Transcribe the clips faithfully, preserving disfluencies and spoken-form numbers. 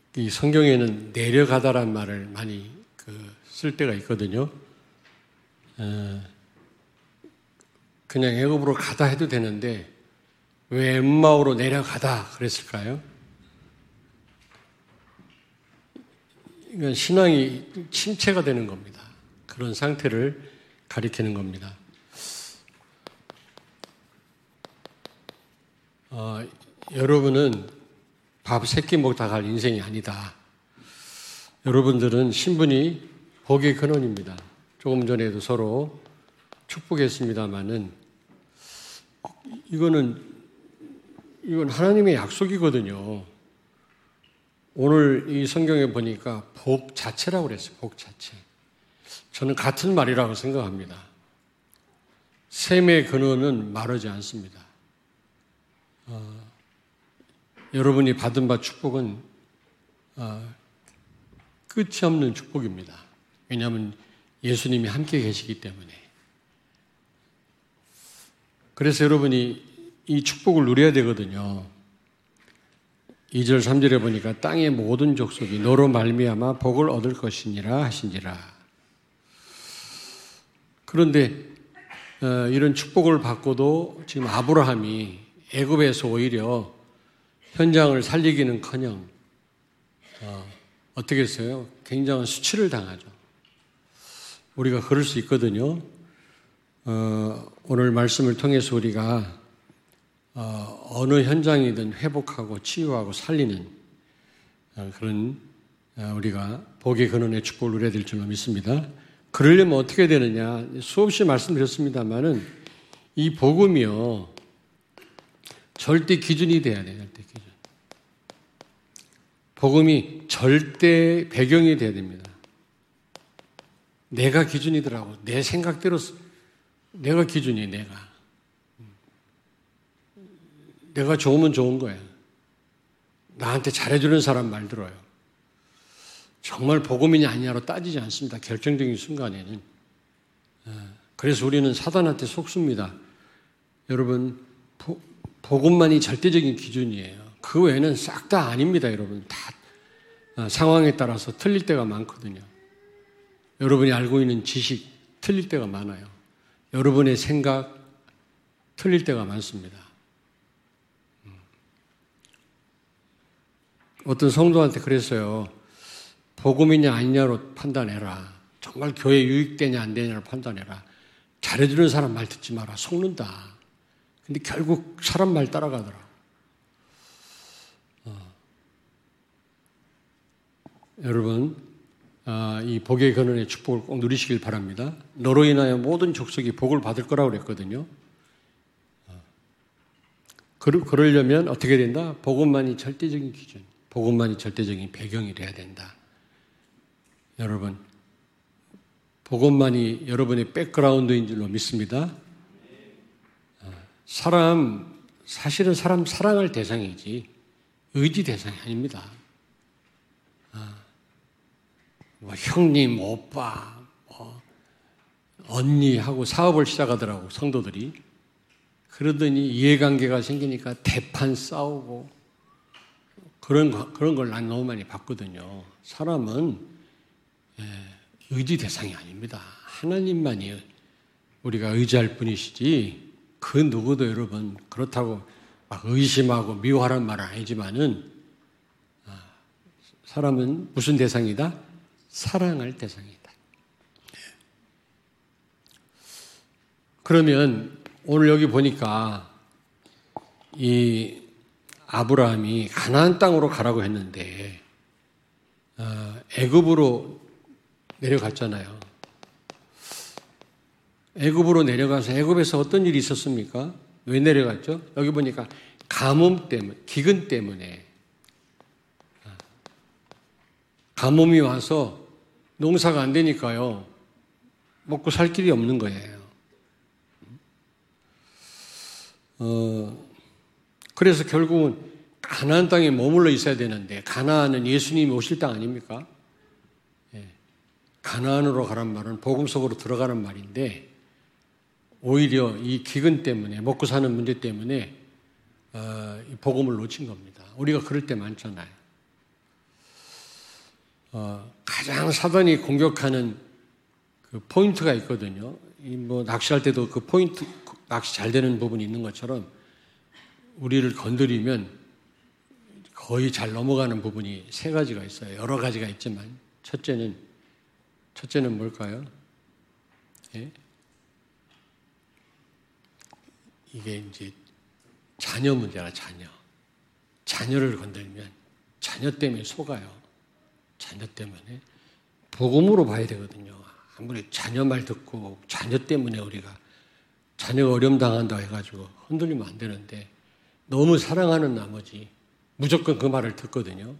이 성경에는 내려가다란 말을 많이 그 쓸 때가 있거든요. 어, 그냥 애굽으로 가다 해도 되는데 왜 엠마오로 내려가다 그랬을까요? 이건 신앙이 침체가 되는 겁니다. 그런 상태를 가리키는 겁니다. 어, 여러분은 밥 세 끼 먹다 갈 인생이 아니다. 여러분들은 신분이 복의 근원입니다. 조금 전에도 서로 축복했습니다마는 이거는 이건 하나님의 약속이거든요. 오늘 이 성경에 보니까 복 자체라고 그랬어요. 복 자체. 저는 같은 말이라고 생각합니다. 셈의 근원은 마르지 않습니다. 어, 여러분이 받은 바 축복은 어, 끝이 없는 축복입니다. 왜냐하면 예수님이 함께 계시기 때문에. 그래서 여러분이 이 축복을 누려야 되거든요. 이 절 삼 절에 보니까 땅의 모든 족속이 너로 말미암아 복을 얻을 것이니라 하신지라. 그런데 어, 이런 축복을 받고도 지금 아브라함이 애굽에서 오히려 현장을 살리기는커녕 어, 어떻게 했어요? 굉장한 수치를 당하죠. 우리가 그럴 수 있거든요. 어, 오늘 말씀을 통해서 우리가 어, 어느 현장이든 회복하고 치유하고 살리는 어, 그런 어, 우리가 복의 근원의 축복을 누려야 될 줄로 믿습니다. 그러려면 어떻게 되느냐? 수없이 말씀드렸습니다만은 이 복음이요 절대 기준이 돼야 돼요. 절대 기준. 복음이 절대 배경이 돼야 됩니다. 내가 기준이더라고. 내 생각대로 내가 기준이에요. 내가. 내가 좋으면 좋은 거야. 나한테 잘해주는 사람 말 들어요. 정말 복음이냐 아니냐로 따지지 않습니다. 결정적인 순간에는. 그래서 우리는 사단한테 속습니다. 여러분, 보, 복음만이 절대적인 기준이에요. 그 외에는 싹 다 아닙니다. 여러분. 다 상황에 따라서 틀릴 때가 많거든요. 여러분이 알고 있는 지식 틀릴 때가 많아요. 여러분의 생각 틀릴 때가 많습니다. 어떤 성도한테 그랬어요. 복음이냐 아니냐로 판단해라. 정말 교회 유익되냐 안 되냐로 판단해라. 잘해주는 사람 말 듣지 마라. 속는다. 근데 결국 사람 말 따라가더라. 어. 여러분 아, 이 복의 근원의 축복을 꼭 누리시길 바랍니다. 너로 인하여 모든 족속이 복을 받을 거라고 그랬거든요. 어. 그러, 그러려면 어떻게 된다? 복음만이 절대적인 기준, 복음만이 절대적인 배경이 돼야 된다. 여러분, 복음만이 여러분의 백그라운드인 줄로 믿습니다. 어. 사람, 사실은 사람 사랑할 대상이지 의지 대상이 아닙니다. 어. 뭐 형님, 오빠, 뭐 언니하고 사업을 시작하더라고 성도들이. 그러더니 이해관계가 생기니까 대판 싸우고 그런 거, 그런 걸 난 너무 많이 봤거든요. 사람은 예, 의지 대상이 아닙니다. 하나님만이 우리가 의지할 뿐이시지 그 누구도 여러분 그렇다고 막 의심하고 미워하라는 말은 아니지만은 사람은 무슨 대상이다? 사랑할 대상이다. 그러면 오늘 여기 보니까 이 아브라함이 가나안 땅으로 가라고 했는데 어, 애굽으로 내려갔잖아요. 애굽으로 내려가서 애굽에서 어떤 일이 있었습니까? 왜 내려갔죠? 여기 보니까 가뭄 때문에, 기근 때문에 가뭄이 와서 농사가 안 되니까요. 먹고 살 길이 없는 거예요. 어, 그래서 결국은 가나안 땅에 머물러 있어야 되는데 가나안은 예수님이 오실 땅 아닙니까? 예. 가나안으로 가란 말은 복음 속으로 들어가는 말인데 오히려 이 기근 때문에 먹고 사는 문제 때문에 어, 이 복음을 놓친 겁니다. 우리가 그럴 때 많잖아요. 어, 가장 사단이 공격하는 그 포인트가 있거든요. 이 뭐 낚시할 때도 그 포인트, 낚시 잘 되는 부분이 있는 것처럼 우리를 건드리면 거의 잘 넘어가는 부분이 세 가지가 있어요. 여러 가지가 있지만 첫째는 첫째는 뭘까요? 예? 이게 이제 자녀 문제라 자녀. 자녀를 건들면 자녀 때문에 속아요. 자녀 때문에 복음으로 봐야 되거든요. 아무리 자녀 말 듣고 자녀 때문에 우리가 자녀가 어려움 당한다 해가지고 흔들리면 안 되는데 너무 사랑하는 나머지 무조건 그 말을 듣거든요.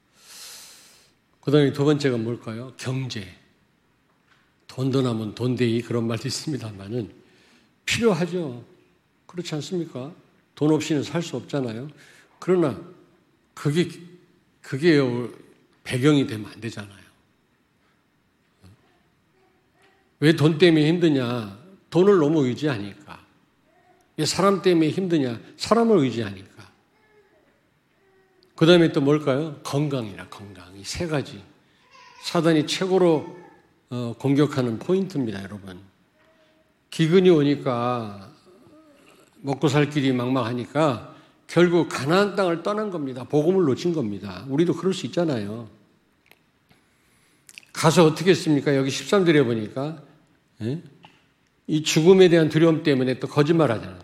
그 다음에 두 번째가 뭘까요? 경제. 돈도 남은 돈데이 그런 말도 있습니다만은 필요하죠. 그렇지 않습니까? 돈 없이는 살 수 없잖아요. 그러나 그게, 그게 배경이 되면 안 되잖아요. 왜 돈 때문에 힘드냐? 돈을 너무 의지하니까. 왜 사람 때문에 힘드냐? 사람을 의지하니까. 그 다음에 또 뭘까요? 건강이라 건강. 이 세 가지. 사단이 최고로 어, 공격하는 포인트입니다, 여러분. 기근이 오니까 먹고 살 길이 막막하니까 결국 가나안 땅을 떠난 겁니다. 복음을 놓친 겁니다. 우리도 그럴 수 있잖아요. 가서 어떻게 했습니까? 여기 십삼 절에 보니까 예? 이 죽음에 대한 두려움 때문에 또 거짓말 하잖아요.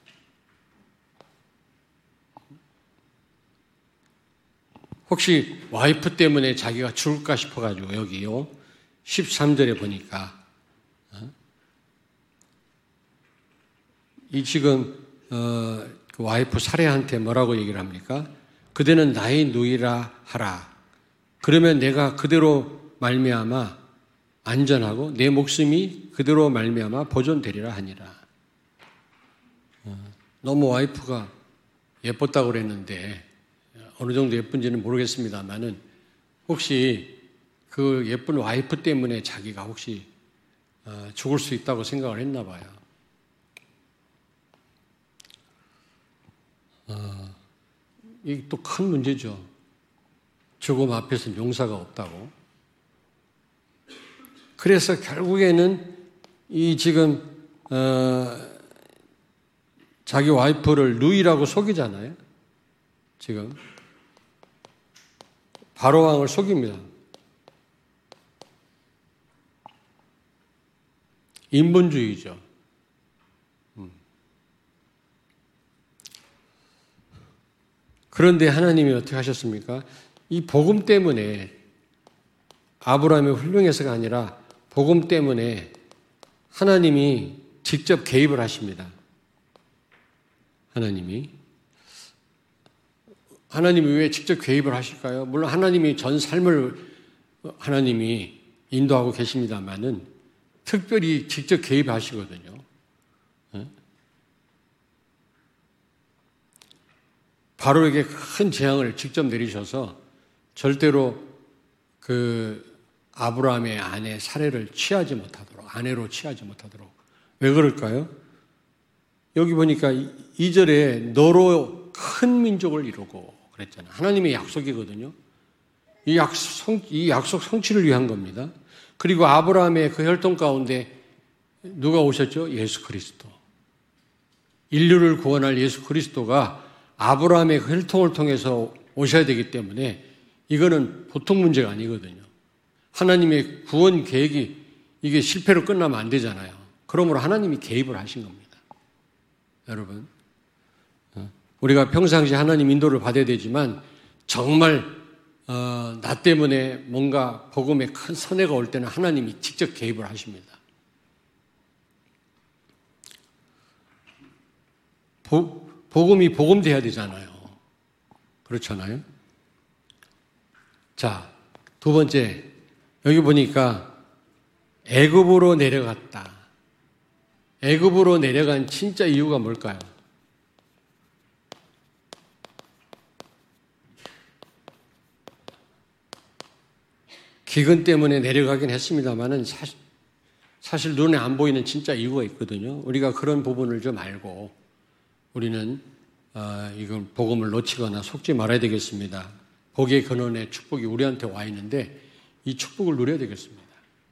혹시 와이프 때문에 자기가 죽을까 싶어가지고 여기요 십삼 절에 보니까 어? 이 지금 어, 그 와이프 사례한테 뭐라고 얘기를 합니까? 그대는 나의 누이라 하라. 그러면 내가 그대로 말미암아 안전하고 내 목숨이 그대로 말미암아 보존되리라 하니라. 어, 너무 와이프가 예뻤다고 그랬는데 어느 정도 예쁜지는 모르겠습니다만은 혹시 그 예쁜 와이프 때문에 자기가 혹시 어, 죽을 수 있다고 생각을 했나 봐요. 어, 이게 또 큰 문제죠. 죽음 앞에서는 용서가 없다고. 그래서 결국에는 이 지금 어, 자기 와이프를 누이라고 속이잖아요. 지금 바로왕을 속입니다. 인본주의죠. 음. 그런데 하나님이 어떻게 하셨습니까? 이 복음 때문에 아브라함이 훌륭해서가 아니라 복음 때문에 하나님이 직접 개입을 하십니다. 하나님이. 하나님이 왜 직접 개입을 하실까요? 물론 하나님이 전 삶을 하나님이 인도하고 계십니다만은 특별히 직접 개입하시거든요. 바로에게 큰 재앙을 직접 내리셔서 절대로 그 아브라함의 아내 사례를 취하지 못하도록, 아내로 취하지 못하도록. 왜 그럴까요? 여기 보니까 이 절에 너로 큰 민족을 이루고 그랬잖아요. 하나님의 약속이거든요. 이 약속, 이 약속 성취를 위한 겁니다. 그리고 아브라함의 그 혈통 가운데 누가 오셨죠? 예수 그리스도. 인류를 구원할 예수 그리스도가 아브라함의 그 혈통을 통해서 오셔야 되기 때문에 이거는 보통 문제가 아니거든요. 하나님의 구원 계획이 이게 실패로 끝나면 안 되잖아요. 그러므로 하나님이 개입을 하신 겁니다. 여러분, 우리가 평상시 하나님 인도를 받아야 되지만 정말 어, 나 때문에 뭔가 복음에 큰 선해가 올 때는 하나님이 직접 개입을 하십니다. 보, 복음이 복음돼야 되잖아요. 그렇잖아요. 자, 두 번째 여기 보니까 애굽으로 내려갔다. 애굽으로 내려간 진짜 이유가 뭘까요? 기근 때문에 내려가긴 했습니다만은 사실, 사실 눈에 안 보이는 진짜 이유가 있거든요. 우리가 그런 부분을 좀 알고 우리는 어, 이건 복음을 놓치거나 속지 말아야 되겠습니다. 복의 근원의 축복이 우리한테 와 있는데 이 축복을 누려야 되겠습니다.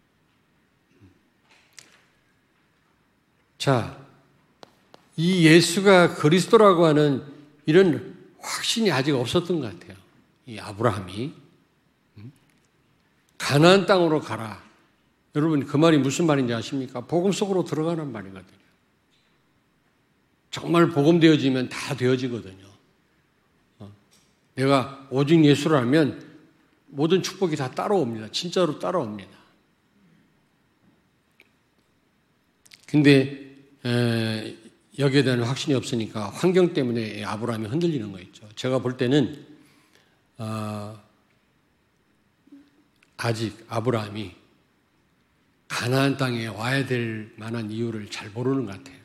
자, 이 예수가 그리스도라고 하는 이런 확신이 아직 없었던 것 같아요. 이 아브라함이 가나안 땅으로 가라. 여러분 그 말이 무슨 말인지 아십니까? 복음 속으로 들어가는 말이거든요. 정말 복음 되어지면 다 되어지거든요. 내가 오직 예수를 알면 모든 축복이 다 따라옵니다. 진짜로 따라옵니다. 근데 에, 여기에 대한 확신이 없으니까 환경 때문에 아브라함이 흔들리는 거 있죠. 제가 볼 때는 어, 아직 아브라함이 가나안 땅에 와야 될 만한 이유를 잘 모르는 것 같아요.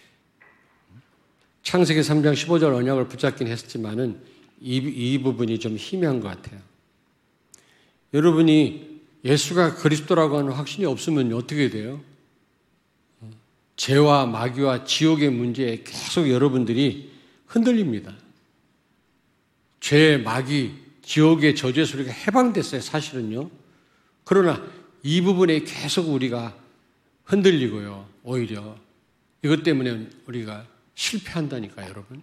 창세기 삼 장 십오 절 언약을 붙잡긴 했지만은 이, 이 부분이 좀 희미한 것 같아요. 여러분이 예수가 그리스도라고 하는 확신이 없으면 어떻게 돼요? 죄와 마귀와 지옥의 문제에 계속 여러분들이 흔들립니다. 죄, 마귀, 지옥의 저주에서 우리가 해방됐어요, 사실은요. 그러나 이 부분에 계속 우리가 흔들리고요. 오히려 이것 때문에 우리가 실패한다니까요, 여러분.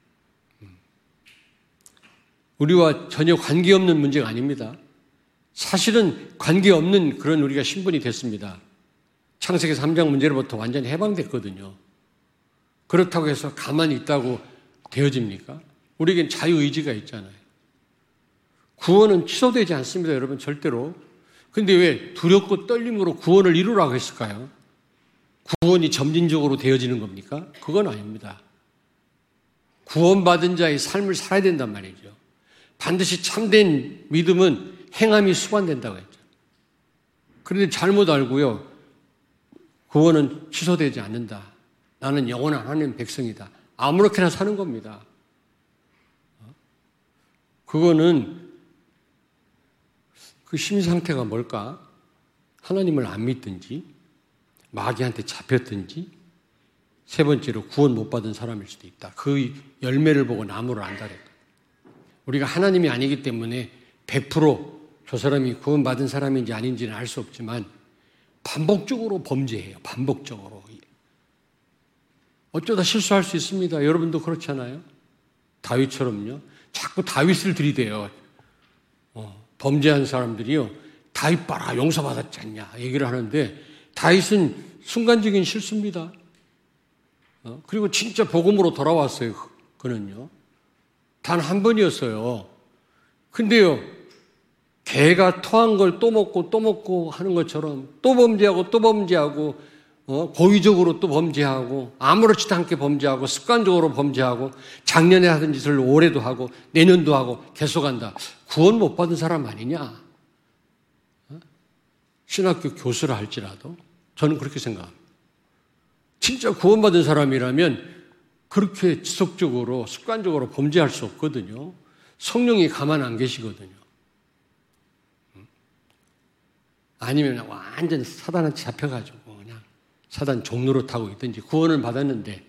우리와 전혀 관계없는 문제가 아닙니다. 사실은 관계없는 그런 우리가 신분이 됐습니다. 창세기 삼 장 문제로부터 완전히 해방됐거든요. 그렇다고 해서 가만히 있다고 되어집니까? 우리에겐 자유의지가 있잖아요. 구원은 취소되지 않습니다, 여러분, 절대로. 근데 왜 두렵고 떨림으로 구원을 이루라고 했을까요? 구원이 점진적으로 되어지는 겁니까? 그건 아닙니다. 구원받은 자의 삶을 살아야 된단 말이죠. 반드시 참된 믿음은 행함이 수반된다고 했죠. 그런데 잘못 알고요. 구원은 취소되지 않는다. 나는 영원한 하나님 백성이다. 아무렇게나 사는 겁니다. 그거는 그 심상태가 뭘까? 하나님을 안 믿든지 마귀한테 잡혔든지 세 번째로 구원 못 받은 사람일 수도 있다. 그 열매를 보고 나무를 안다 그랬다. 우리가 하나님이 아니기 때문에 백 퍼센트 저 사람이 구원 받은 사람인지 아닌지는 알 수 없지만 반복적으로 범죄해요. 반복적으로. 어쩌다 실수할 수 있습니다. 여러분도 그렇잖아요. 다윗처럼요. 자꾸 다윗을 들이대요. 어, 범죄한 사람들이요. 다윗 봐라 용서받았지 않냐 얘기를 하는데 다윗은 순간적인 실수입니다. 어, 그리고 진짜 복음으로 돌아왔어요. 그는요. 단 한 번이었어요. 근데요. 개가 토한 걸 또 먹고 또 먹고 하는 것처럼 또 범죄하고 또 범죄하고 어, 고의적으로 또 범죄하고 아무렇지도 않게 범죄하고 습관적으로 범죄하고 작년에 하던 짓을 올해도 하고 내년도 하고 계속한다. 구원 못 받은 사람 아니냐? 어? 신학교 교수라 할지라도 저는 그렇게 생각합니다. 진짜 구원받은 사람이라면 그렇게 지속적으로 습관적으로 범죄할 수 없거든요. 성령이 가만 안 계시거든요. 아니면 완전 사단한테 잡혀가지고 그냥 사단 종로로 타고 있든지 구원을 받았는데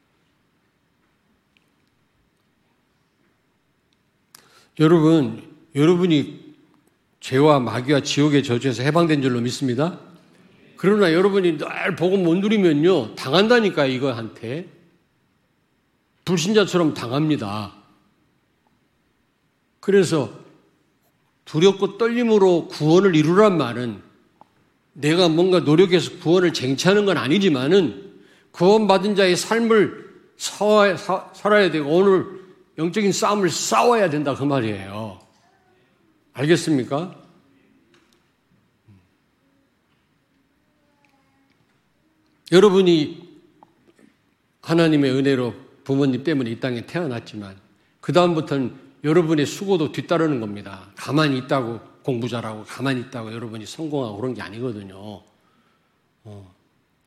여러분, 여러분이 죄와 마귀와 지옥의 저주에서 해방된 줄로 믿습니다. 그러나 여러분이 늘 복음 못 누리면요 당한다니까 이거한테 불신자처럼 당합니다. 그래서 두렵고 떨림으로 구원을 이루란 말은 내가 뭔가 노력해서 구원을 쟁취하는 건 아니지만은 구원받은 자의 삶을 사, 사, 살아야 되고 오늘 영적인 싸움을 싸워야 된다 그 말이에요. 알겠습니까? 여러분이 하나님의 은혜로 부모님 때문에 이 땅에 태어났지만 그 다음부터는 여러분의 수고도 뒤따르는 겁니다. 가만히 있다고 공부 잘하고 가만히 있다고 여러분이 성공하고 그런 게 아니거든요. 어.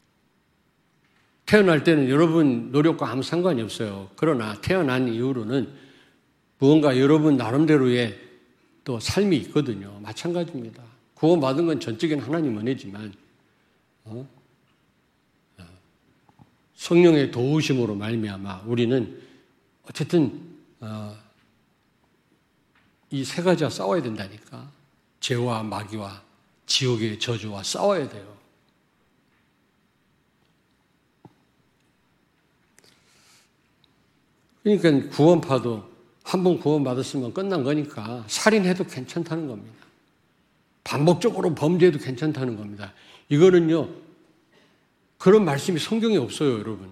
태어날 때는 여러분 노력과 아무 상관이 없어요. 그러나 태어난 이후로는 무언가 여러분 나름대로의 또 삶이 있거든요. 마찬가지입니다. 구원받은 건 전적인 하나님 은혜지만 어? 성령의 도우심으로 말미암아 우리는 어쨌든 어, 이 세 가지와 싸워야 된다니까. 죄와 마귀와 지옥의 저주와 싸워야 돼요. 그러니까 구원파도 한 번 구원받았으면 끝난 거니까 살인해도 괜찮다는 겁니다. 반복적으로 범죄해도 괜찮다는 겁니다. 이거는요, 그런 말씀이 성경에 없어요, 여러분.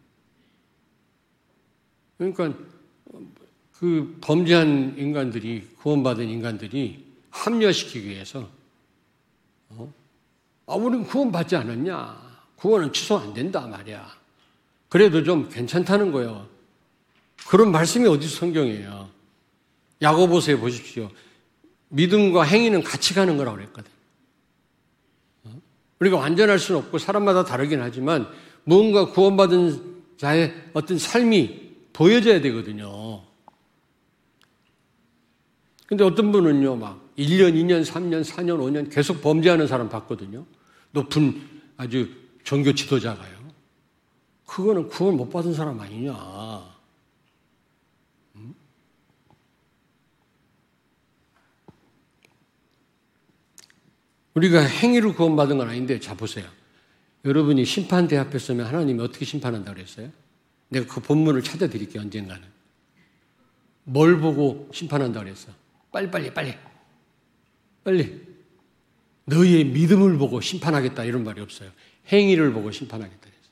그러니까 그 범죄한 인간들이, 구원받은 인간들이 합리화시키기 위해서 어? 아, 우리는 구원받지 않았냐? 구원은 취소 안 된다 말이야. 그래도 좀 괜찮다는 거예요. 그런 말씀이 어디서 성경이에요? 야고보서에 보십시오. 믿음과 행위는 같이 가는 거라고 그랬거든. 어? 우리가 완전할 수는 없고 사람마다 다르긴 하지만 무언가 구원받은 자의 어떤 삶이 보여져야 되거든요. 근데 어떤 분은요, 막 일 년, 이 년, 삼 년, 사 년, 오 년 계속 범죄하는 사람 봤거든요. 높은 아주 종교 지도자가요. 그거는 구원 못 받은 사람 아니냐. 음? 우리가 행위로 구원받은 건 아닌데, 자 보세요. 여러분이 심판대 앞에 서면 하나님이 어떻게 심판한다고 그랬어요? 내가 그 본문을 찾아드릴게요, 언젠가는. 뭘 보고 심판한다고 그랬어? 빨리, 빨리, 빨리. 빨리. 너희의 믿음을 보고 심판하겠다, 이런 말이 없어요. 행위를 보고 심판하겠다 그랬어요.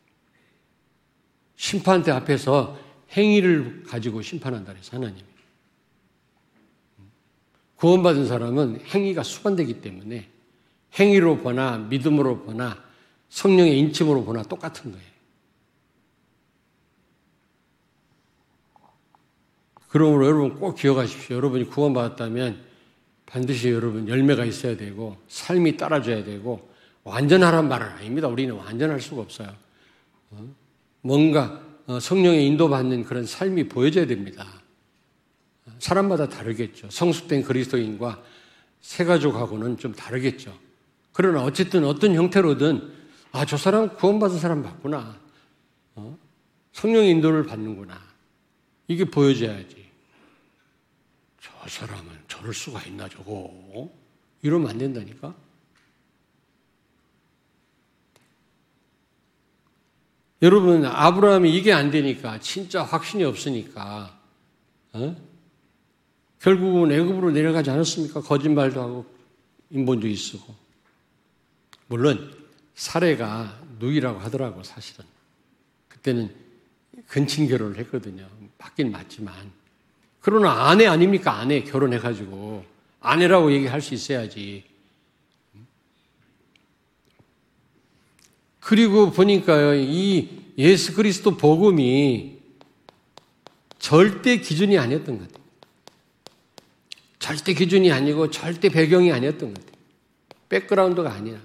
심판대 앞에서 행위를 가지고 심판한다 그랬어요, 하나님이. 구원받은 사람은 행위가 수반되기 때문에 행위로 보나 믿음으로 보나 성령의 인침으로 보나 똑같은 거예요. 그러므로 여러분 꼭 기억하십시오. 여러분이 구원받았다면 반드시 여러분 열매가 있어야 되고 삶이 따라줘야 되고 완전하란 말은 아닙니다. 우리는 완전할 수가 없어요. 뭔가 성령의 인도받는 그런 삶이 보여져야 됩니다. 사람마다 다르겠죠. 성숙된 그리스도인과 새가족하고는 좀 다르겠죠. 그러나 어쨌든 어떤 형태로든 아, 저 사람 구원받은 사람 맞구나. 어? 성령의 인도를 받는구나. 이게 보여져야지. 저 사람은 저럴 수가 있나 저거. 이러면 안 된다니까. 여러분, 아브라함이 이게 안 되니까 진짜 확신이 없으니까 어? 결국은 애굽으로 내려가지 않았습니까? 거짓말도 하고 인본주의 쓰고. 물론 사례가 누이라고 하더라고, 사실은. 그때는 근친 결혼을 했거든요. 맞긴 맞지만. 그러나 아내 아닙니까? 아내 결혼해가지고. 아내라고 얘기할 수 있어야지. 그리고 보니까요, 이 예수 그리스도 복음이 절대 기준이 아니었던 것 같아요. 절대 기준이 아니고 절대 배경이 아니었던 것 같아요. 백그라운드가 아니야.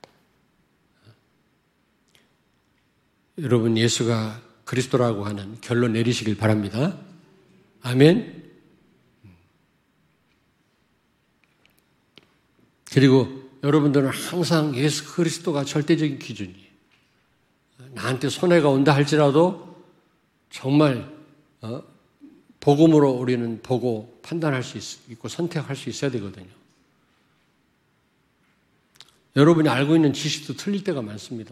여러분, 예수가 그리스도라고 하는 결론 내리시길 바랍니다. 아멘. 그리고 여러분들은 항상 예수 그리스도가 절대적인 기준이에요. 나한테 손해가 온다 할지라도 정말 어? 복음으로 우리는 보고 판단할 수 있고 선택할 수 있어야 되거든요. 여러분이 알고 있는 지식도 틀릴 때가 많습니다.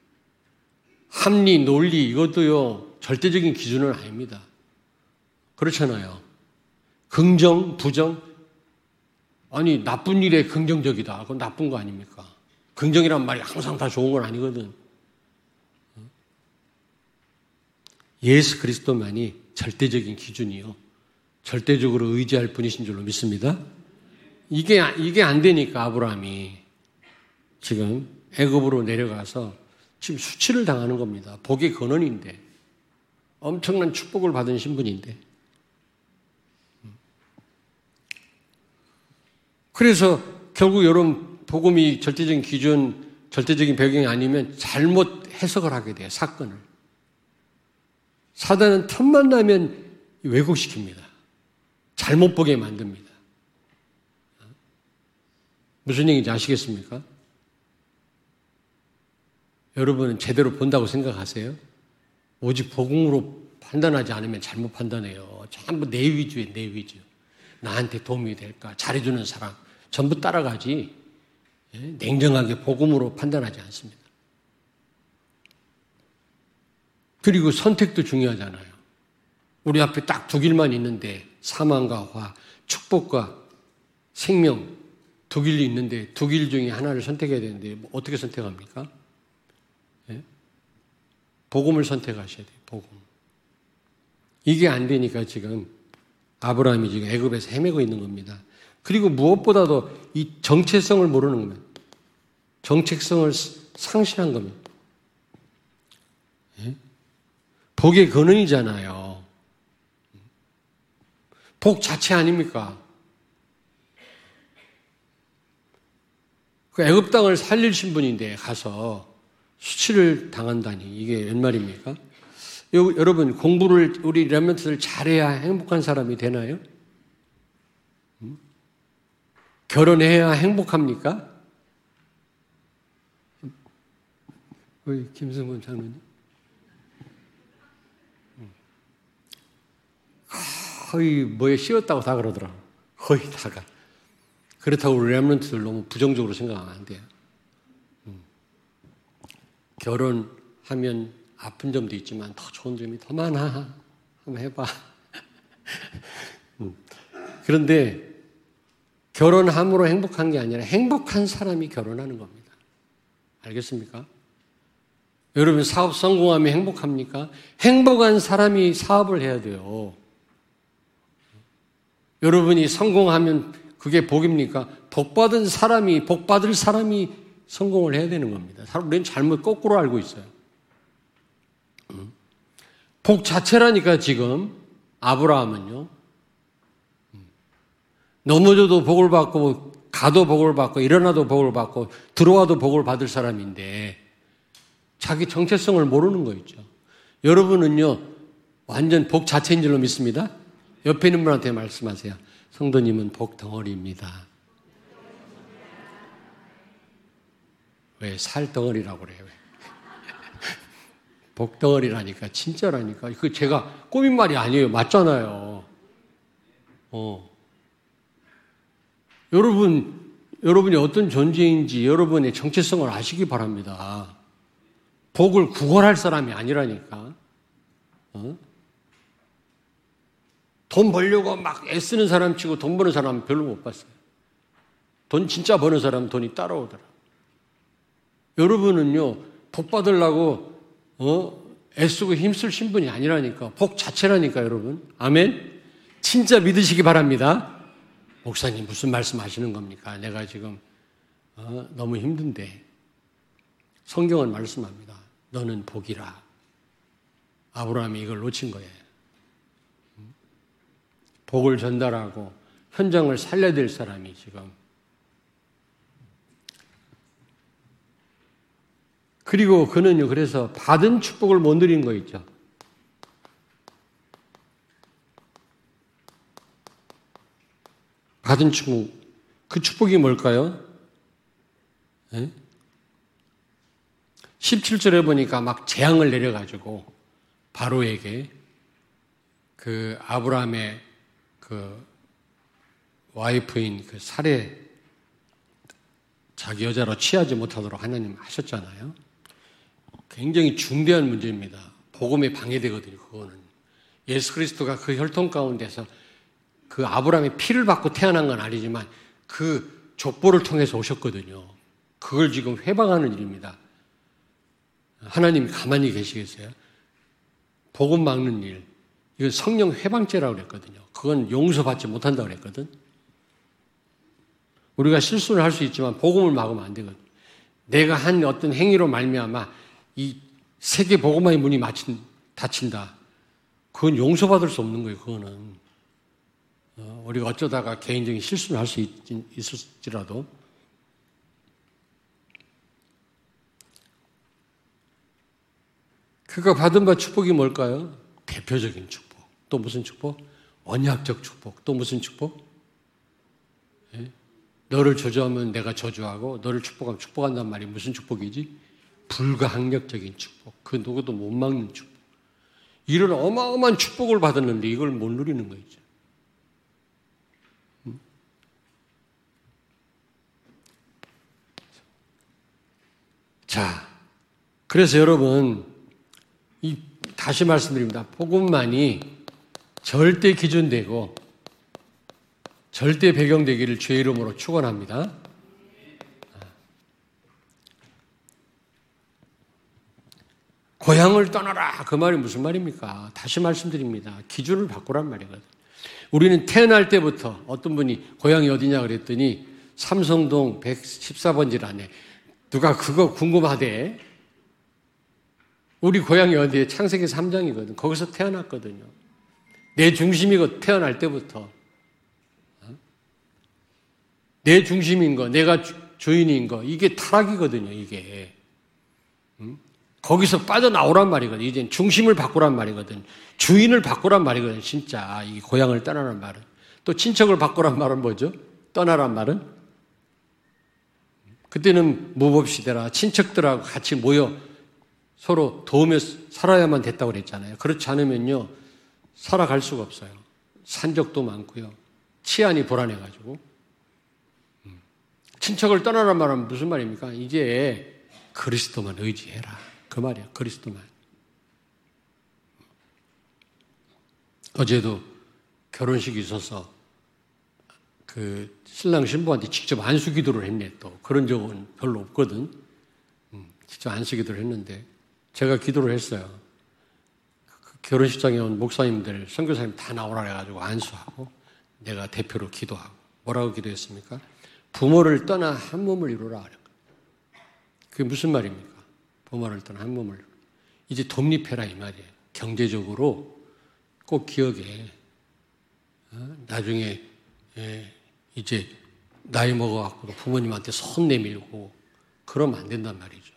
합리, 논리 이것도요 절대적인 기준은 아닙니다. 그렇잖아요. 긍정, 부정. 아니 나쁜 일에 긍정적이다. 그건 나쁜 거 아닙니까? 긍정이란 말이 항상 다 좋은 건 아니거든. 예수 그리스도만이 절대적인 기준이요. 절대적으로 의지할 분이신 줄로 믿습니다. 이게 이게 안 되니까 아브라함이 지금 애굽으로 내려가서 지금 수치를 당하는 겁니다. 복의 근원인데 엄청난 축복을 받은 신분인데. 그래서 결국 여러분 복음이 절대적인 기준, 절대적인 배경이 아니면 잘못 해석을 하게 돼요. 사건을. 사단은 틈만 나면 왜곡시킵니다. 잘못 보게 만듭니다. 무슨 얘기인지 아시겠습니까? 여러분은 제대로 본다고 생각하세요? 오직 복음으로 판단하지 않으면 잘못 판단해요. 전부 내 위주에 내 위주. 나한테 도움이 될까? 잘해주는 사람, 전부 따라가지 냉정하게 복음으로 판단하지 않습니다. 그리고 선택도 중요하잖아요. 우리 앞에 딱 두 길만 있는데 사망과 화, 축복과 생명 두 길이 있는데 두 길 중에 하나를 선택해야 되는데 뭐 어떻게 선택합니까? 네? 복음을 선택하셔야 돼요. 복음. 이게 안 되니까 지금 아브라함이 지금 애굽에서 헤매고 있는 겁니다. 그리고 무엇보다도 이 정체성을 모르는 겁니다. 정체성을 상실한 겁니다. 네? 복의 근원이잖아요. 복 자체 아닙니까? 그 애굽 땅을 살리신 분인데 가서 수치를 당한다니 이게 웬 말입니까? 요, 여러분 공부를 우리 렘넌트들 잘해야 행복한 사람이 되나요? 음? 결혼해야 행복합니까? 우리 김승문 장로님 거의 뭐에 씌웠다고 다 그러더라고요. 거의 다가. 그렇다고 우리 렘넌트들 너무 부정적으로 생각하면 안 돼요. 음. 결혼하면 아픈 점도 있지만 더 좋은 점이 더 많아. 한번 해봐. 음. 그런데 결혼함으로 행복한 게 아니라 행복한 사람이 결혼하는 겁니다. 알겠습니까? 여러분 사업 성공하면 행복합니까? 행복한 사람이 사업을 해야 돼요. 여러분이 성공하면 그게 복입니까? 복받은 사람이, 복받을 사람이 성공을 해야 되는 겁니다. 우리는 잘못 거꾸로 알고 있어요. 복 자체라니까 지금 아브라함은요. 넘어져도 복을 받고 가도 복을 받고 일어나도 복을 받고 들어와도 복을 받을 사람인데 자기 정체성을 모르는 거 있죠. 여러분은요. 완전 복 자체인 줄로 믿습니다. 옆에 있는 분한테 말씀하세요. 성도님은 복 덩어리입니다. 왜 살 덩어리라고 그래요? 왜? 복 덩어리라니까 진짜라니까. 그 제가 꾸민 말이 아니에요. 맞잖아요. 어. 여러분, 여러분이 어떤 존재인지 여러분의 정체성을 아시기 바랍니다. 복을 구걸할 사람이 아니라니까. 어? 돈 벌려고 막 애쓰는 사람 치고 돈 버는 사람은 별로 못 봤어요. 돈 진짜 버는 사람은 돈이 따라오더라. 여러분은요, 복 받으려고, 어, 애쓰고 힘쓸 신분이 아니라니까. 복 자체라니까, 여러분. 아멘? 진짜 믿으시기 바랍니다. 목사님, 무슨 말씀 하시는 겁니까? 내가 지금, 어, 너무 힘든데. 성경은 말씀합니다. 너는 복이라. 아브라함이 이걸 놓친 거예요. 복을 전달하고 현장을 살려야 될 사람이 지금. 그리고 그는요, 그래서 받은 축복을 못 누린 거 있죠. 받은 축복. 그 축복이 뭘까요? 네? 십칠 절에 보니까 막 재앙을 내려가지고 바로에게 그 아브라함의 그 와이프인 그 살해 자기 여자로 취하지 못하도록 하나님 하셨잖아요. 굉장히 중대한 문제입니다. 복음에 방해되거든요. 그거는 예수 그리스도가 그 혈통 가운데서 그 아브라함의 피를 받고 태어난 건 아니지만 그 족보를 통해서 오셨거든요. 그걸 지금 회방하는 일입니다. 하나님이 가만히 계시겠어요? 복음 막는 일. 이건 성령 회방죄라고 그랬거든요. 그건 용서받지 못한다고 그랬거든. 우리가 실수를 할 수 있지만 복음을 막으면 안 되거든. 내가 한 어떤 행위로 말미암아 이 세계 복음화의 문이 마친, 닫힌다. 그건 용서받을 수 없는 거예요. 그거는. 어, 우리가 어쩌다가 개인적인 실수를 할 수 있을지라도. 그가 받은 바 축복이 뭘까요? 대표적인 축복. 또 무슨 축복? 언약적 축복. 또 무슨 축복? 예? 너를 저주하면 내가 저주하고 너를 축복하면 축복한단 말이 무슨 축복이지? 불가항력적인 축복. 그 누구도 못 막는 축복. 이런 어마어마한 축복을 받았는데 이걸 못 누리는 거죠. 음? 자, 그래서 여러분, 이, 다시 말씀드립니다. 복음만이 절대 기준되고 절대 배경되기를 주의 이름으로 축원합니다. 고향을 떠나라, 그 말이 무슨 말입니까? 다시 말씀드립니다. 기준을 바꾸란 말이거든요. 우리는 태어날 때부터 어떤 분이 고향이 어디냐 그랬더니 삼성동 백십사 번지라네. 누가 그거 궁금하대? 우리 고향이 어디에? 창세기 삼 장이거든. 거기서 태어났거든요. 내 중심이고 태어날 때부터. 내 중심인 거, 내가 주인인 거, 이게 타락이거든요, 이게. 응? 거기서 빠져나오란 말이거든. 이제 중심을 바꾸란 말이거든. 주인을 바꾸란 말이거든, 진짜. 이 고향을 떠나란 말은. 또 친척을 바꾸란 말은 뭐죠? 떠나란 말은? 그때는 무법시대라 친척들하고 같이 모여 서로 도우며 살아야만 됐다고 그랬잖아요. 그렇지 않으면요, 살아갈 수가 없어요. 산적도 많고요. 치안이 불안해가지고. 친척을 떠나란 말은 무슨 말입니까? 이제 그리스도만 의지해라. 그 말이야, 그리스도만. 어제도 결혼식이 있어서 그 신랑 신부한테 직접 안수 기도를 했네. 또 그런 적은 별로 없거든. 직접 안수 기도를 했는데 제가 기도를 했어요. 그 결혼식장에 온 목사님들, 선교사님 다 나오라 해가지고 안수하고 내가 대표로 기도하고. 뭐라고 기도했습니까? 부모를 떠나 한 몸을 이루라. 그게 무슨 말입니까? 부모를 떠나 한 몸을 이루라. 이제 독립해라 이 말이에요. 경제적으로 꼭 기억해. 나중에 이제 나이 먹어갖고 부모님한테 손 내밀고 그러면 안 된단 말이죠.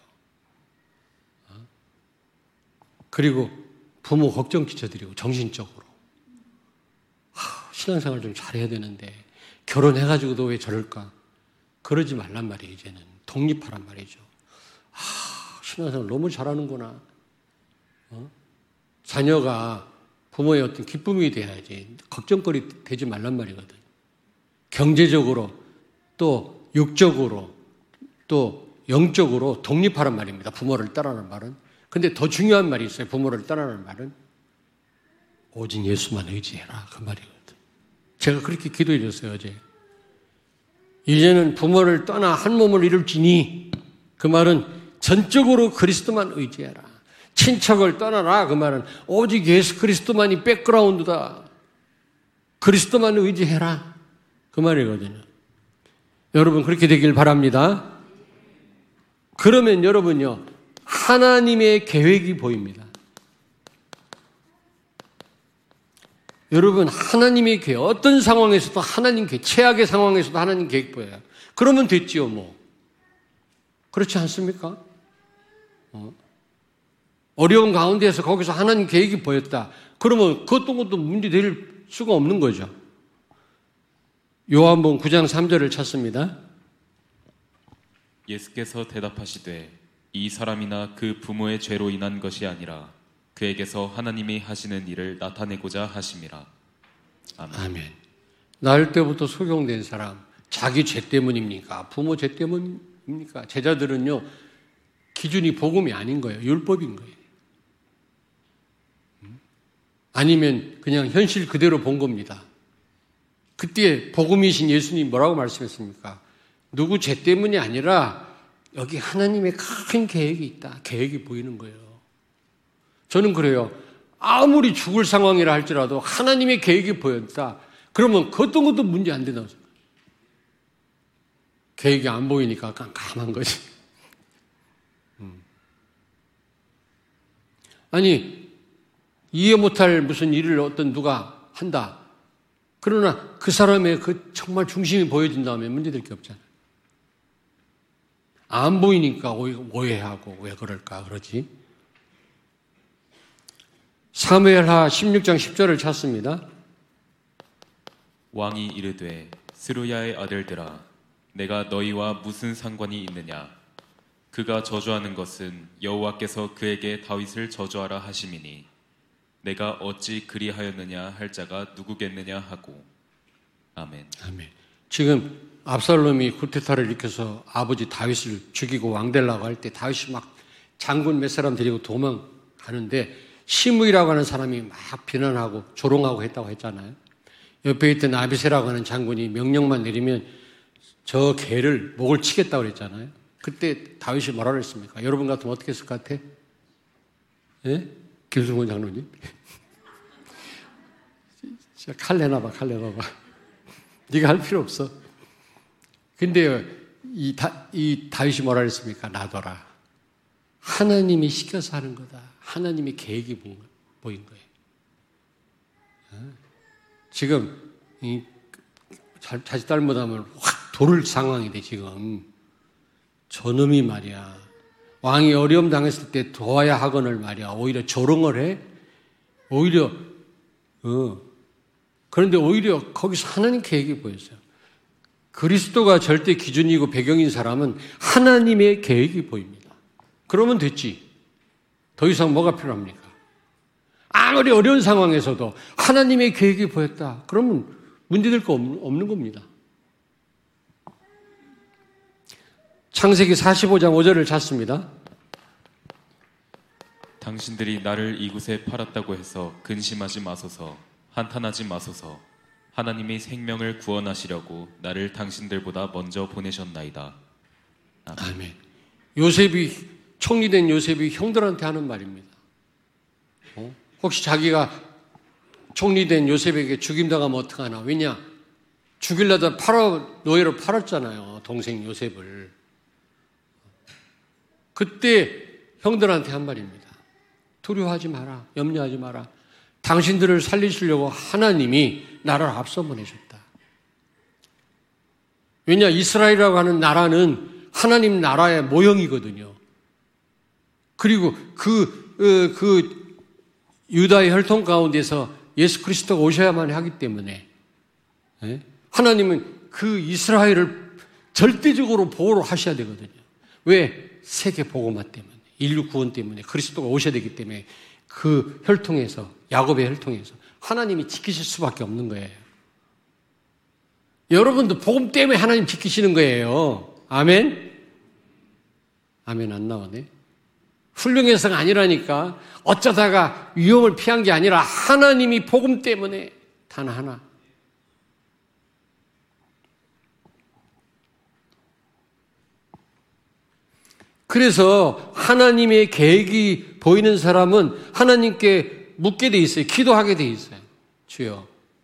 그리고 부모 걱정 끼쳐드리고 정신적으로 하, 신앙생활 좀 잘해야 되는데 결혼해가지고도 왜 저럴까? 그러지 말란 말이에요. 이제는 독립하란 말이죠. 아, 신앙생활 너무 잘하는구나. 어? 자녀가 부모의 어떤 기쁨이 돼야지 걱정거리 되지 말란 말이거든. 경제적으로 또 육적으로 또 영적으로 독립하란 말입니다. 부모를 따라하는 말은. 근데 더 중요한 말이 있어요. 부모를 따라하는 말은 오직 예수만 의지해라. 그 말이거든. 제가 그렇게 기도해 줬어요, 어제. 이제는 부모를 떠나 한 몸을 이룰지니 그 말은 전적으로 그리스도만 의지해라. 친척을 떠나라. 그 말은 오직 예수 그리스도만이 백그라운드다. 그리스도만 의지해라. 그 말이거든요. 여러분 그렇게 되길 바랍니다. 그러면 여러분요, 하나님의 계획이 보입니다. 여러분 하나님의 계획, 어떤 상황에서도 하나님 계획, 최악의 상황에서도 하나님 계획 보여요. 그러면 됐지요 뭐. 그렇지 않습니까? 어? 어려운 가운데에서 거기서 하나님 계획이 보였다. 그러면 그것도 것도 문제될 수가 없는 거죠. 요한복음 구 장 삼 절을 찾습니다. 예수께서 대답하시되 이 사람이나 그 부모의 죄로 인한 것이 아니라 그에게서 하나님이 하시는 일을 나타내고자 하심이라. 아멘. 아멘. 날 때부터 소경된 사람, 자기 죄 때문입니까? 부모 죄 때문입니까? 제자들은요, 기준이 복음이 아닌 거예요. 율법인 거예요. 아니면 그냥 현실 그대로 본 겁니다. 그때 복음이신 예수님 뭐라고 말씀했습니까? 누구 죄 때문이 아니라 여기 하나님의 큰 계획이 있다. 계획이 보이는 거예요. 저는 그래요. 아무리 죽을 상황이라 할지라도 하나님의 계획이 보였다. 그러면 그 어떤 것도 문제 안 된다고 생각해요. 계획이 안 보이니까 깜깜한 거지. 음. 아니, 이해 못할 무슨 일을 어떤 누가 한다. 그러나 그 사람의 그 정말 중심이 보여진다면 문제될 게 없잖아요. 안 보이니까 오해하고 왜 그럴까 그러지. 사무엘하 십육 장 십 절을 찾습니다. 왕이 이르되 스루야의 아들들아 내가 너희와 무슨 상관이 있느냐. 그가 저주하는 것은 여호와께서 그에게 다윗을 저주하라 하심이니 내가 어찌 그리하였느냐 할 자가 누구겠느냐 하고. 아멘. 아멘. 지금 압살롬이 쿠데타를 일으켜서 아버지 다윗을 죽이고 왕되려고 할 때 다윗이 막 장군 몇 사람 데리고 도망가는데 시므이라고 하는 사람이 막 비난하고 조롱하고 했다고 했잖아요. 옆에 있던 아비새라고 하는 장군이 명령만 내리면 저 개를 목을 치겠다고 그랬잖아요. 그때 다윗이 뭐라 그랬습니까? 여러분 같으면 어떻게 했을 것 같아? 예? 김승훈 장로님? 진짜 칼 내놔봐, 칼 내놔봐. 네가 할 필요 없어. 근데 이, 다, 이 다윗이 뭐라 그랬습니까? 놔둬라. 하나님이 시켜서 하는 거다. 하나님의 계획이 보인 거예요. 지금 이, 자칫 잘못하면 확 돌을 상황이 돼 지금. 저놈이 말이야. 왕이 어려움 당했을 때 도와야 하거늘 말이야. 오히려 조롱을 해. 오히려 어. 그런데 오히려 거기서 하나님 계획이 보였어요. 그리스도가 절대 기준이고 배경인 사람은 하나님의 계획이 보입니다. 그러면 됐지. 더 이상 뭐가 필요합니까? 아무리 어려운 상황에서도 하나님의 계획이 보였다. 그러면 문제될 거 없는 겁니다. 창세기 사십오 장 오 절을 찾습니다. 당신들이 나를 이곳에 팔았다고 해서 근심하지 마소서, 한탄하지 마소서. 하나님이 생명을 구원하시려고 나를 당신들보다 먼저 보내셨나이다. 아멘. 아멘. 요셉이 총리된 요셉이 형들한테 하는 말입니다. 어? 혹시 자기가 총리된 요셉에게 죽임당하면 어떡하나? 왜냐? 죽이려다 팔아 노예로 팔았잖아요. 동생 요셉을. 그때 형들한테 한 말입니다. 두려워하지 마라. 염려하지 마라. 당신들을 살리시려고 하나님이 나라를 앞서 보내셨다. 왜냐? 이스라엘이라고 하는 나라는 하나님 나라의 모형이거든요. 그리고 그, 그, 그 유다의 혈통 가운데서 예수 그리스도가 오셔야만 하기 때문에 하나님은 그 이스라엘을 절대적으로 보호를 하셔야 되거든요. 왜? 세계 복음화 때문에, 인류 구원 때문에, 그리스도가 오셔야 되기 때문에 그 혈통에서, 야곱의 혈통에서 하나님이 지키실 수밖에 없는 거예요. 여러분도 복음 때문에 하나님 지키시는 거예요. 아멘? 아멘 안 나오네. 훌륭해서가 아니라니까. 어쩌다가 위험을 피한 게 아니라 하나님이 복음 때문에 단 하나. 그래서 하나님의 계획이 보이는 사람은 하나님께 묻게 돼 있어요. 기도하게 돼 있어요. 주여,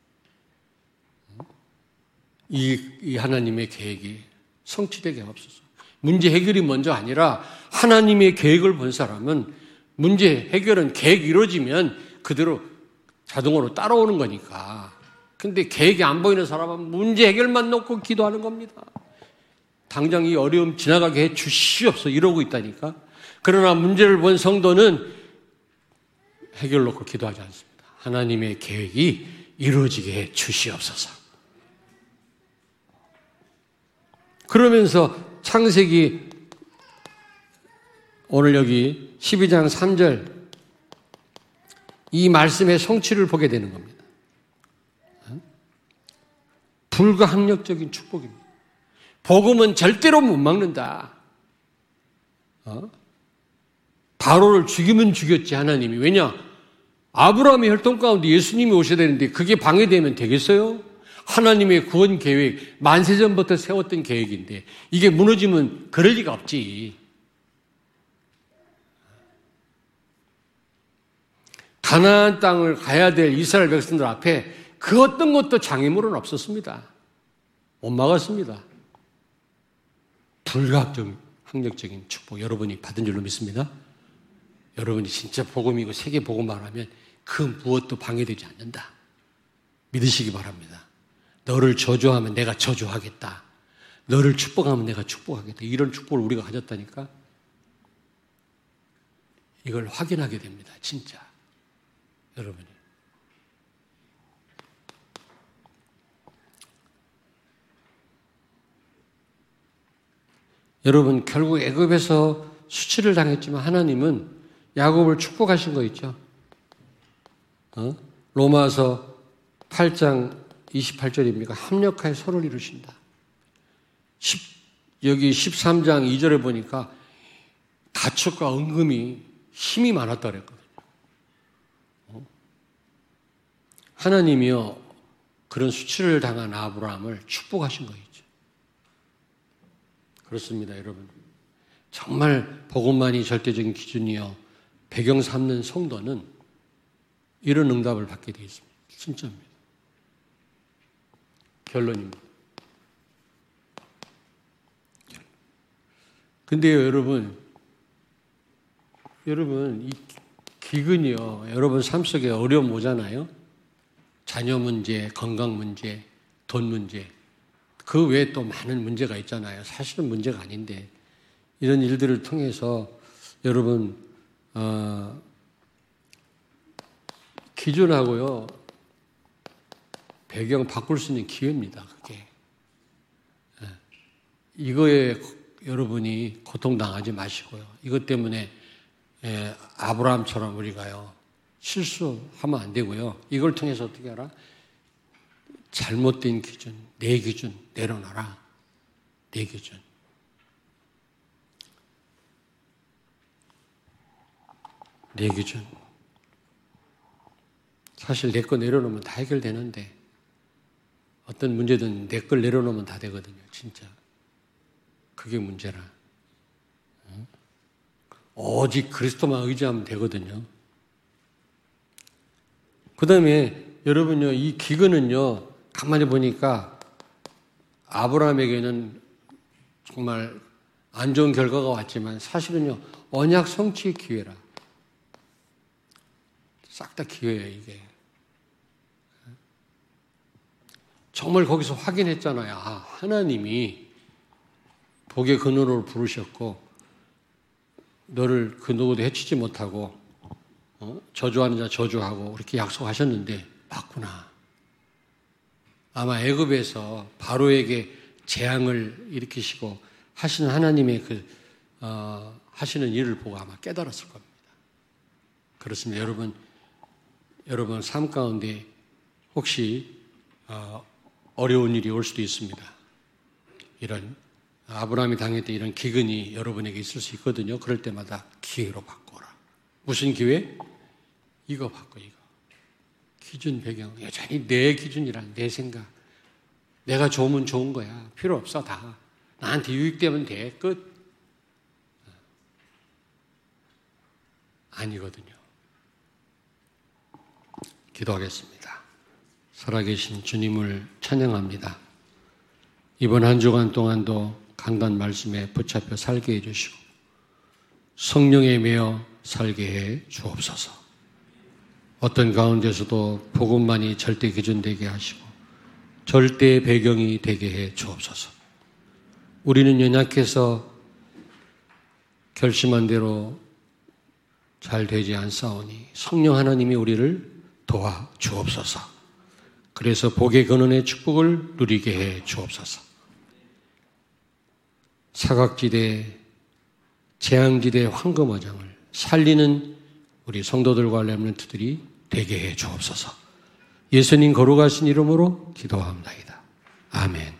이, 이 하나님의 계획이 성취되게 하옵소서. 문제 해결이 먼저 아니라 하나님의 계획을 본 사람은 문제 해결은 계획이 이루어지면 그대로 자동으로 따라오는 거니까. 근데 계획이 안 보이는 사람은 문제 해결만 놓고 기도하는 겁니다. 당장 이 어려움 지나가게 해 주시옵소서 이러고 있다니까. 그러나 문제를 본 성도는 해결 놓고 기도하지 않습니다. 하나님의 계획이 이루어지게 해 주시옵소서. 그러면서 창세기 오늘 여기 십이 장 삼 절 이 말씀의 성취를 보게 되는 겁니다. 불가항력적인 축복입니다. 복음은 절대로 못 막는다. 어? 바로를 죽이면 죽였지 하나님이. 왜냐? 아브라함의 혈통 가운데 예수님이 오셔야 되는데 그게 방해되면 되겠어요? 하나님의 구원 계획, 만세전부터 세웠던 계획인데 이게 무너지면 그럴 리가 없지. 가나안 땅을 가야 될 이스라엘 백성들 앞에 그 어떤 것도 장애물은 없었습니다. 못 막았습니다. 불가항력, 항력적인 축복 여러분이 받은 줄로 믿습니다. 여러분이 진짜 복음이고 세계 복음만 하면 그 무엇도 방해되지 않는다. 믿으시기 바랍니다. 너를 저주하면 내가 저주하겠다. 너를 축복하면 내가 축복하겠다. 이런 축복을 우리가 가졌다니까. 이걸 확인하게 됩니다. 진짜. 여러분이. 여러분 결국 애굽에서 수치를 당했지만 하나님은 야곱을 축복하신 거 있죠. 어? 로마서 팔 장 이십팔 절입니까? 합력하여 서로를 이루신다. 여기 십삼 장 이 절에 보니까 가축과 은금이 힘이 많았다 그랬거든요. 하나님이요, 그런 수치를 당한 아브라함을 축복하신 거죠. 그렇습니다, 여러분. 정말 복음만이 절대적인 기준이요, 배경 삼는 성도는 이런 응답을 받게 되어 있습니다. 진짜입니다. 결론입니다. 근데요, 여러분, 여러분, 이 기근이요, 여러분 삶 속에 어려움 오잖아요? 자녀 문제, 건강 문제, 돈 문제, 그 외에 또 많은 문제가 있잖아요. 사실은 문제가 아닌데, 이런 일들을 통해서 여러분, 어, 기준하고요, 배경 바꿀 수 있는 기회입니다, 그게. 이거에 여러분이 고통당하지 마시고요. 이것 때문에 예, 아브라함처럼 우리가요, 실수하면 안 되고요. 이걸 통해서 어떻게 하라? 잘못된 기준, 내 기준 내려놔라. 내 기준. 내 기준. 사실 내 거 내려놓으면 다 해결되는데 어떤 문제든 내 걸 내려놓으면 다 되거든요. 진짜. 그게 문제라. 오직 그리스도만 의지하면 되거든요. 그 다음에 여러분요, 이 기근은요, 가만히 보니까 아브라함에게는 정말 안 좋은 결과가 왔지만 사실은요, 언약 성취의 기회라. 싹 다 기회예요, 이게. 정말 거기서 확인했잖아요. 아, 하나님이 복의 근원으로 부르셨고 너를 그 누구도 해치지 못하고 어? 저주하는 자 저주하고 그렇게 약속하셨는데 맞구나. 아마 애굽에서 바로에게 재앙을 일으키시고 하시는 하나님의 그 어, 하시는 일을 보고 아마 깨달았을 겁니다. 그렇습니다. 여러분, 여러분 삶 가운데 혹시 어, 어려운 일이 올 수도 있습니다. 이런 아브라함이 당했던 이런 기근이 여러분에게 있을 수 있거든요. 그럴 때마다 기회로 바꿔라. 무슨 기회? 이거 바꿔, 이거. 기준 배경. 여전히 내 기준이란 내 생각. 내가 좋으면 좋은 거야. 필요 없어, 다. 나한테 유익되면 돼. 끝. 아니거든요. 기도하겠습니다. 살아계신 주님을 찬양합니다. 이번 한 주간 동안도 강단 말씀에 붙잡혀 살게 해주시고 성령에 매여 살게 해 주옵소서. 어떤 가운데서도 복음만이 절대 기준되게 하시고 절대 배경이 되게 해 주옵소서. 우리는 연약해서 결심한 대로 잘 되지 않사오니 성령 하나님이 우리를 도와 주옵소서. 그래서 복의 근원의 축복을 누리게 해 주옵소서. 사각지대, 재앙지대 황금어장을 살리는 우리 성도들과 렘넌트들이 되게 해 주옵소서. 예수님 거룩하신 이름으로 기도합니다. 아멘.